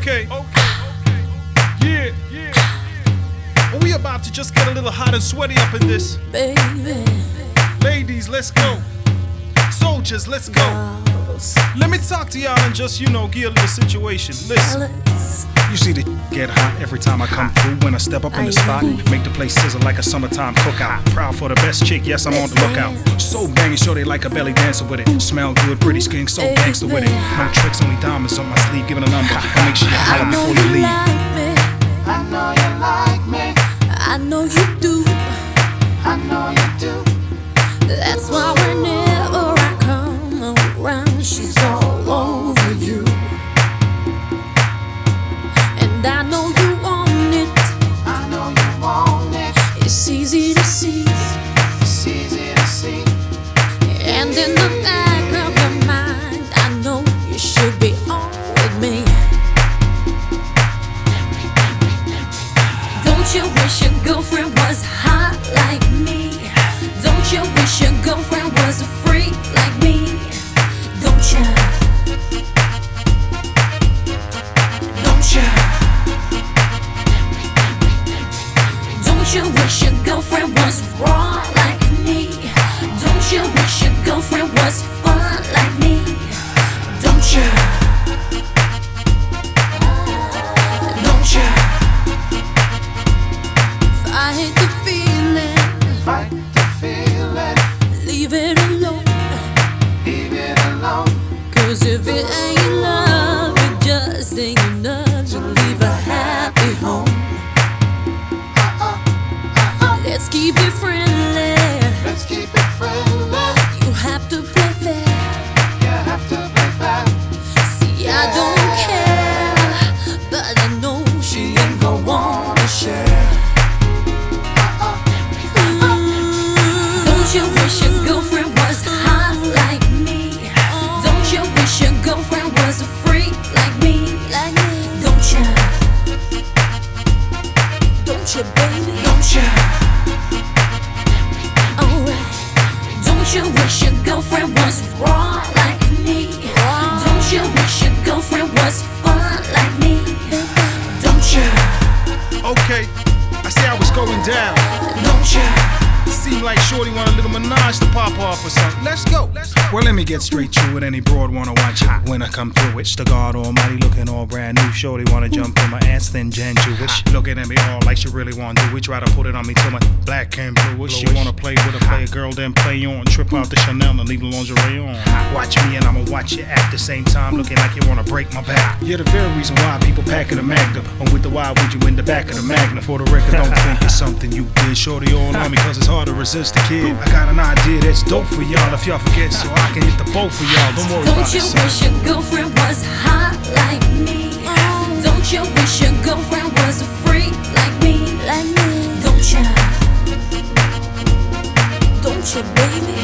Okay. Yeah. Well, we about to just get a little hot and sweaty up in this. Baby. Ladies, let's go. Soldiers, let's go. Let me talk to y'all and just, give you a little situation. Listen. You see the get hot every time I come through. When I step up in the spot, make the place sizzle like a summertime cookout. Proud for the best chick, yes, I'm on the lookout. So banging, sure they like a belly dancer with it. Smell good, pretty skin, so gangster with it. No tricks, only diamonds on my sleeve. Give it a number, and make sure you holler before you leave. I know you like me. I know you do. I know you do. That's why whenever I come around, she's all over you. And I know you want it. I know you want it. It's easy to see. It's easy to see. And in the back of your mind, I know you should be on with me. Don't you wish your girlfriend was hot like me? Don't you wish your girlfriend was a freak like me? Don't you? Don't you? Don't you wish your girlfriend was raw like me? Don't you wish your girlfriend was fun like me? Don't you? Don't you? Fight the feeling. Fight the feeling. Leave it alone. Leave it alone. 'Cause if it ain't love, it just ain't enough to leave a happy home. Let's keep it friendly. Let's keep it friendly. You have to play fair. You have to play fair. See, I don't care, but I know she ain't gonna wanna share. Don't you wish your girlfriend was hot like me? Don't you wish your girlfriend was a freak like me? Don't you? Don't you, baby? Don't you? Alright. Don't you wish your girlfriend was raw like me? Don't you wish your girlfriend was fun like me? Don't you? Okay, I see how it's going down. Don't you? Seem like Shorty want a little menage to pop off or something. Let's go. Well, let me get straight to it. Any broad wanna watch it when I come through. It's the God Almighty looking all brand new. Shorty wanna jump in my ass, then Jan Jewish. Looking at me all like she really wanna do it. Try to put it on me till my black and bluish. She wanna play with a player girl, then play on. Trip out the Chanel and leave the lingerie on. Watch me and I'ma watch you at the same time. Looking like you wanna break my back. You're the very reason why people packing a Magnum. And with the why would you in the back of the Magna? For the record, don't think it's something you did. Shorty all on me cause it's hard to resist the kid. I got an idea that's dope for y'all if y'all forget, so I can hit the both for y'all. Don't worry about it. Don't you wish your girlfriend was hot like me? Don't you wish your girlfriend was a freak like me? Don't you? Don't you, baby?